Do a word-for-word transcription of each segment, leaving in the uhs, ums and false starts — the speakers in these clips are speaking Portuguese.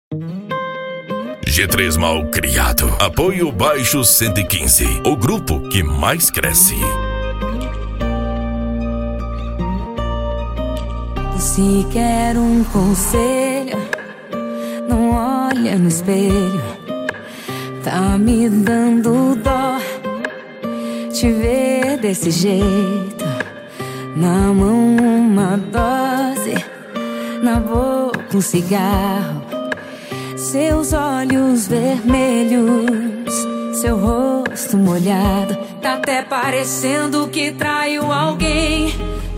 G três Mal Criado. Apoio Baixo cento e quinze. O grupo que mais cresce. Se quer um conselho, não olha no espelho. Tá me dando dó te ver desse jeito. Na mão uma dose, na boca um cigarro. Seus olhos vermelhos, seu rosto molhado. Tá até parecendo que traiu alguém,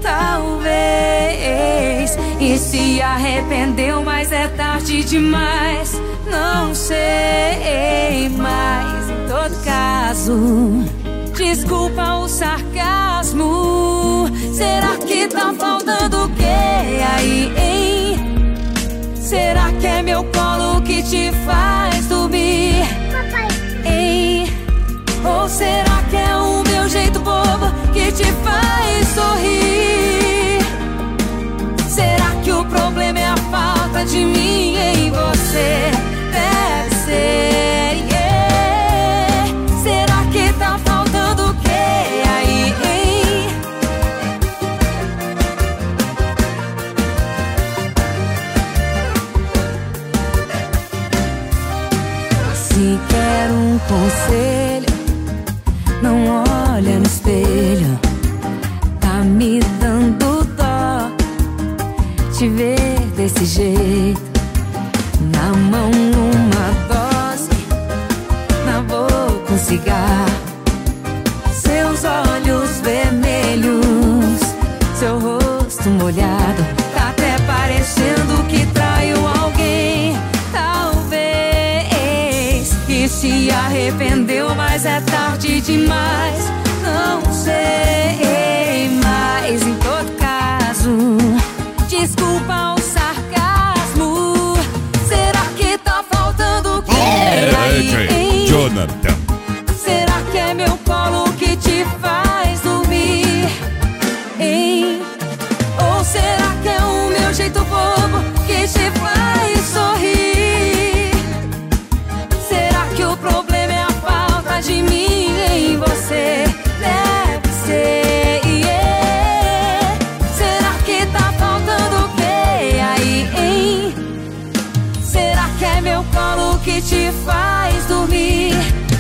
talvez. E se arrependeu, mas é tarde demais. Não sei, mas em todo caso, desculpa o sarcasmo. Será que tá faltando o que aí, hein? Será que é meu colo que te faz dormir, hein? Ou será que é o meu jeito bobo que te faz sorrir? Será que o problema é a falta de mim em você? Deve ser, yeah. Será que tá faltando o que aí, hein? Se quer um conselho, não olha no espelho. Tá me dando dó te ver desse jeito. Na mão uma dose, na boca um cigarro. Seus olhos vermelhos, seu rosto molhado. Tá até parecendo que traiu alguém, talvez. E se arrependeu, mas é tarde demais. Não sei, mas em todo caso, desculpa o sarcasmo. Será que tá faltando o que aí, hein? Jonathan. Será que é meu colo que te faz dormir, hein? Ou será que é o meu jeito bobo que te faz sorrir? Será que o problema é a falta de mim em você? Deve ser, yeah. Será que tá faltando o que aí, hein? Será que é meu colo que te faz dormir?